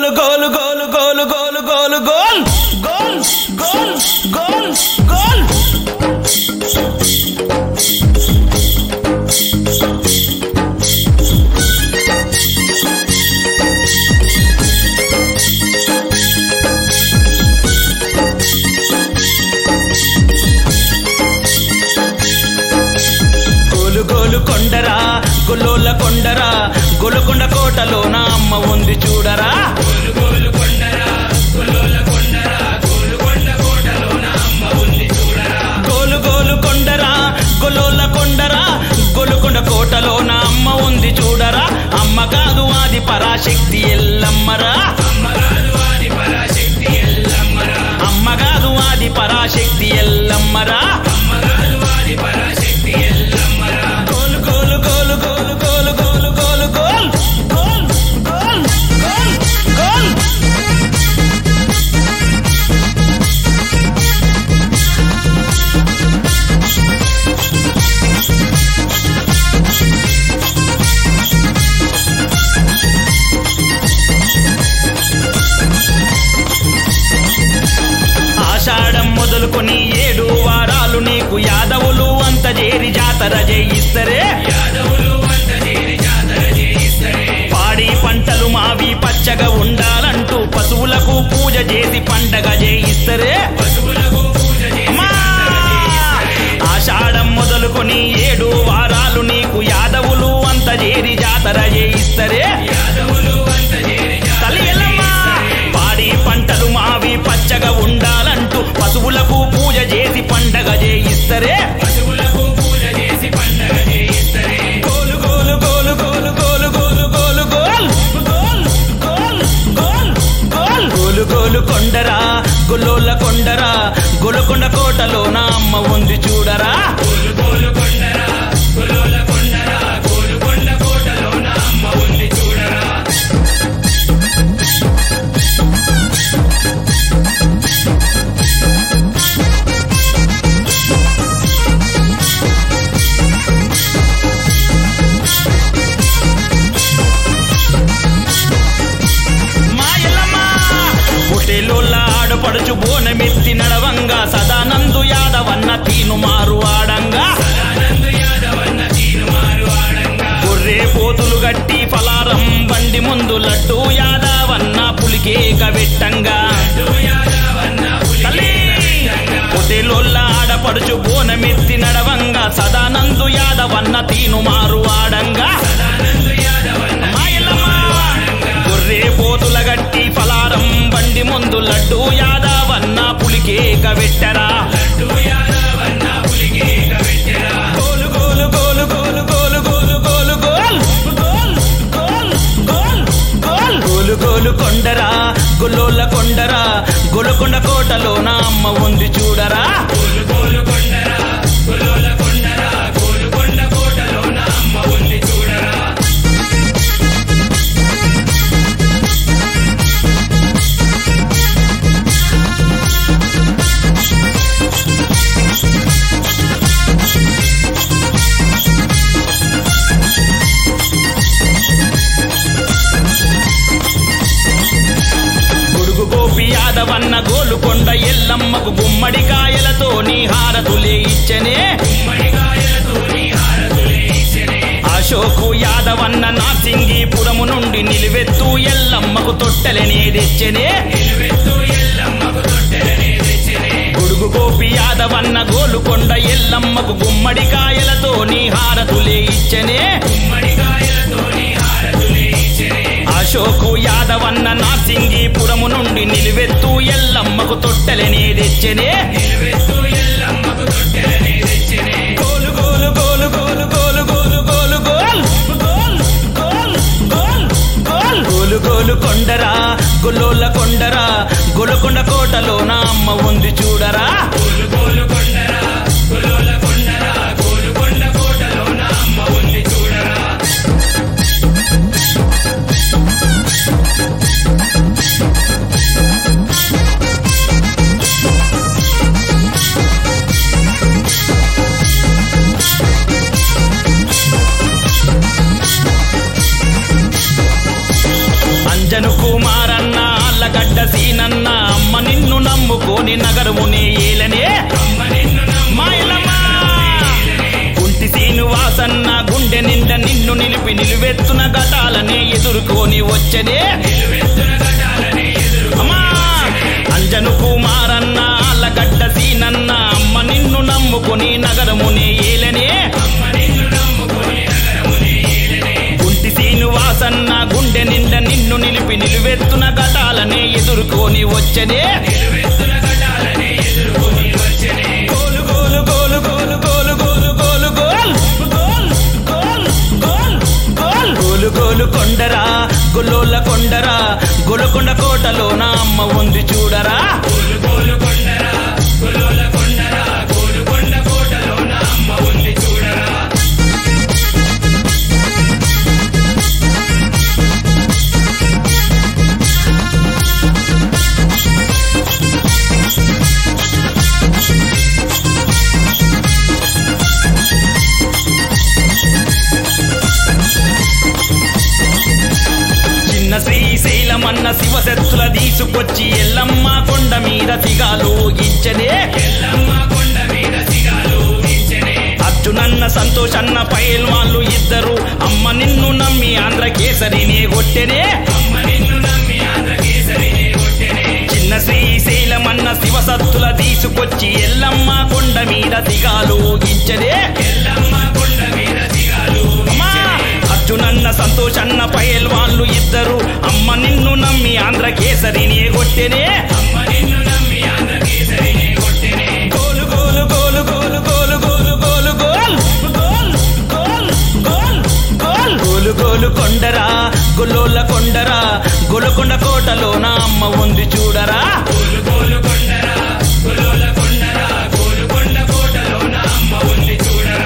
goal గోల్ గోల్ గోల్ గోల్ గోల్ గోల్ గోల్ గోల్ గోల్ కొండరా గొల్లోల కొండరా గొలుకొండ కోటలో నా అమ్మ ఉంది చూడరా గోలు కొండరా గొల్లోల కొండరా గోలుకొండ కోటలో నా అమ్మ ఉంది చూడరా గోలు గోలు కొండరా గొల్లోల కొండరా గొలుకొండ కోటలో నా అమ్మ ఉంది చూడరా అమ్మ కాదు ఆది పరాశక్తి ఎల్లమ్మరా అమ్మ కాదు ఆది పరాశక్తి ఎల్లమ్మరా అమ్మ కాదు ఆది పరాశక్తి ఎల్లమ్మరా అమ్మ కాదు ఆది పరాశక్తి ఎల్లమ్మరా ఆషాఢం మొదలుకొని 7 వారాలు నీకు యాదవులు అంత చేరి జాతర చేయిస్తరే పాడి పంటలు మావి పచ్చగా ఉండాలంటూ పశువులకు పూజ చేసి పండగ చేయిస్తరే ఆషాఢం మొదలుకొని 7 వారాలు నీకు యాదవులు అంత చేరి జాతర చేయిస్తరే పాడి పంటలు మావి పచ్చగా ఉండాలంటూ పశువులకు పూజ చేసి పండగ చేయిస్తరే గోలు గోలు గోలు గోలు గోలు గోలు గోలు గోల్ గోల్ గోల్ గోల్ గోల్ గోలు గోలు కొండరా గొల్లోల కొండరా గొలుకొండ కోటలో నా అమ్మ ఉంది చూడరా గోలు గోలు కొండరా గొల్లోల కొండరా గోలుకొండ కోటలో నా అమ్మ ఉంది చూడరా ఆడపడుచు బోనమెత్తి నడవంగా సదానందు యాదవన్న తీను మారు ఆడంగా గొర్రె పోతులు గట్టి ఫలారం బండి ముందు లడ్డు యాదవన్న పులికేక వెట్టంగా పొటేలోళ్ళ ఆడపడుచు బోనమెత్తి నడవంగా సదానందు యాదవన్న తీను మారు ఆడంగా గొర్రె పోతుల గట్టి ఫలారం బండి ముందు లడ్డు యాదవన్న పులికేక వెట్టరా గోలు గోలు గోలు గోలు గోలు గోలు గోలు గోల్ గోల్ గోల్ గోల్ గోల్ గోలు గోలు కొండరా గొల్లోల కొండరా గొలుకొండ కోటలో నా అమ్మ ఉంది చూడరా గోలు గోలు కొండరా గొల్లోల కొండరా గోలుకొండ కోటలో నా అమ్మ ఉంది చూడరా యాదవన్న గోలుకొండ ఎల్లమ్మకు గుమ్మడికాయలతో నీ హారతులే ఇచ్చనే అశోకు యాదవన్న నాసింగిపురము నుండి నిలువెత్తు ఎల్లమ్మకు తొట్టెలనే తెచ్చనే గొడుగు గోపి యాదవన్న గోలుకొండ ఎల్లమ్మకు గుమ్మడికాయలతో నీ హారతులే ఇచ్చనే అశోకు యాదవన్న నాసింగిపురము నుండి నిలువెత్తు ఎల్లమ్మకు తొట్టెలనే తెచ్చనే గోలు గోలు గోలు గోలు గోలు గోలు గోలు గోల్ గోల్ గోల్ గోల్ గోల్ గోలు గోలు కొండరా గొల్లోల కొండరా గొలుకొండ కోటలో నా అమ్మ ఉంది చూడరా గోలు గోలు కొండరా గొల్లోల కొండరా గోలుకొండ కోటలో నా అమ్మ ఉంది చూడరా అంజను కుమారన్న నిలువెత్తున ఘటాలనే ఎదుర్కొని వచ్చనే అమ్మా అంజను కుమారన్న ఆళ్ళగడ్డ సీనన్న అమ్మ నిన్ను నమ్ముకొని నగరమునే ఏలనే గుంటి శ్రీనివాసన్న గుండె నిండా నిన్ను నిలిపి నిలువెత్తున ఘటాలనే ఎదుర్కొని వచ్చనే గోలు గోలు గోలు గోలు గోలు గోలు గోలు గోల్ గోలు గోలు కొండరా గొల్లోల కొండరా గొలకొండ కోటలో నా అమ్మ ఉంది చూడరా గోలు కొండరా గొల్లోల కొండరా గోలుకొండ కోటలో నా అమ్మ ఉంది చూడరా శ్రీశైలమన్న శివశక్తుల తీసుకొచ్చి ఎల్లమ్మ కొండ మీద సిగాలు ఊగించనే అర్జునన్న సంతోషన్న పైల్వాళ్ళు ఇద్దరు అమ్మ నిన్ను నమ్మి ఆంధ్ర కేసరినే కొట్టెనే చిన్న శ్రీశైలమన్న శివశక్తుల తీసుకొచ్చి ఎల్లమ్మ కొండ మీద సిగాలు ఊగించనే అర్జునన్న సంతోషన్న పైల్వాళ్ళు ఇద్దరు అమ్మ నిన్ను నమ్మి ఆంధ్ర కేసరినే కొట్టెనే గోలు గోలు గోలు గోలు గోలు గోలు గోలు గోల్ గోలు గోలు కొండరా గొల్లోల కొండరా గొలకొండ కోటలో నా అమ్మ ఉంది చూడరా గోలు కొండరా గొల్లోల కొండరా గోలుకొండ కోటలో నా అమ్మ ఉంది చూడరా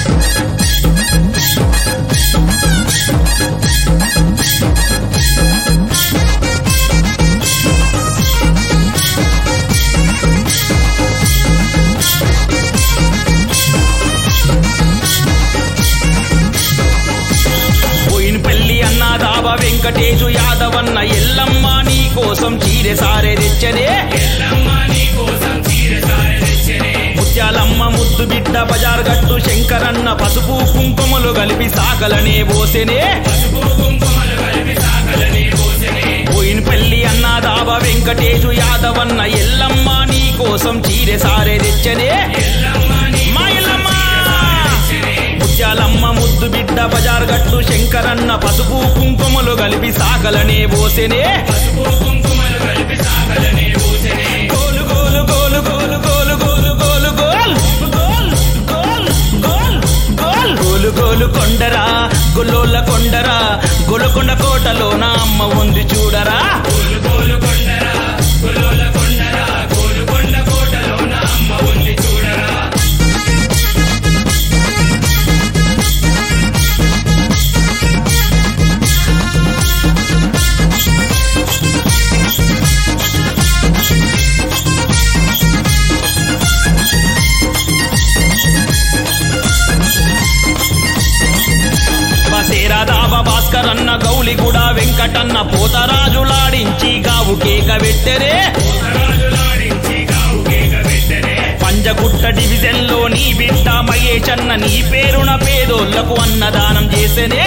వెంకటేశు యాదవన్న ఎల్లమ్మ నీ కోసం చీరె సారే తెచ్చనే ముత్యాలమ్మ ముద్దు బిడ్డ బజార్ గట్టు శంకరన్న పసుపు కుంకుమలు కలిపి సాగలనే పోసెనే పోయినపల్లి అన్న దాబ వెంకటేశు యాదవన్న ఎల్లమ్మ నీ కోసం చీరె సారే తెచ్చనే ముత్యాలమ్మ ముద్దు బిడ్డ బజార్ గట్టు శంకరన్న పసుపు కుంకుమలు కలిపి సాగలనే పోసెనే గోలు గోలు గోలు గోలు గోలు గోలు గోలు గోల్ గోలు గోలు కొండరా గొల్లోల కొండరా గొలకొండ కోటలో నా అమ్మ ఉంది చూడరా గోలు కొండరా గొల్లోల కొండరా గోలుకొండ కోటలో నా అమ్మ ఉంది చూడరా భాస్కరన్న గౌలిగూడ వెంకటన్న పోతరాజులాడించి గావు కేక పెట్టెరే పంజగుట్ట డివిజన్ లో నీ బిడ్డ మహేశన్న నీ పేరున పేదోళ్లకు అన్నదానం చేసెనే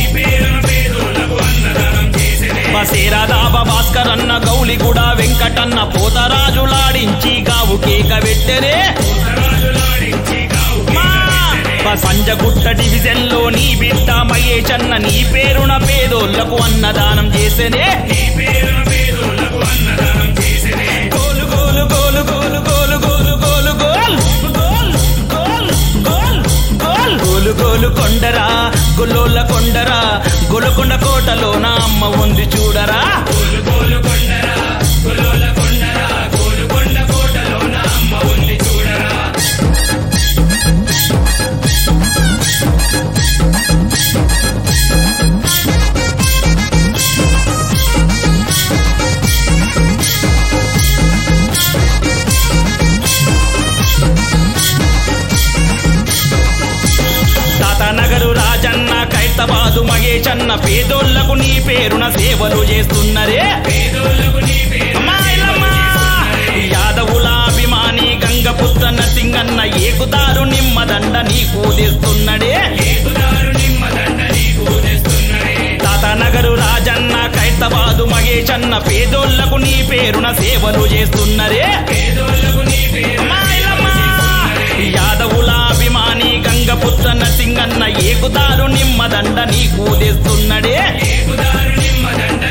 బసేరాదాబ భాస్కరన్న గౌలిగూడ వెంకటన్న పోతరాజులాడించి గావు కేక పెట్టెరే పంజగుట్ట డివిజన్ లో నీ బిడ్డ మహేశన్న నీ పేరున పేదోళ్లకు అన్నదానం చేసెనే గోలు గోలు గోలు గోలు గోలు గోలు గోలు గోల్ గోలు గోలు కొండరా గొల్లోల కొండరా గొలకొండ కోటలో నా అమ్మ ఉంది చూడరా గోలు కొండరా గొల్లోల కొండరా గోలుకొండ కోటలో నా అమ్మ ఉంది చూడరా తాతానగరు రాజన్న ఖైరతాబాదు మహేశన్న పేదోళ్లకు నీ పేరున సేవలు చేస్తున్నరే యాదవుల అభిమాని గంగపుత్ర నరసింగన్న ఏకుదారు నిమ్మదండ నీకు తెస్తున్నడే పోచన్న పేదోళ్లకు నీ పేరున సేవలు చేస్తున్నరే యాదవుల అభిమాని గంగపుత్ర నరసింగన్న ఏకుదారు నిమ్మదండ నీకు తెస్తున్నడే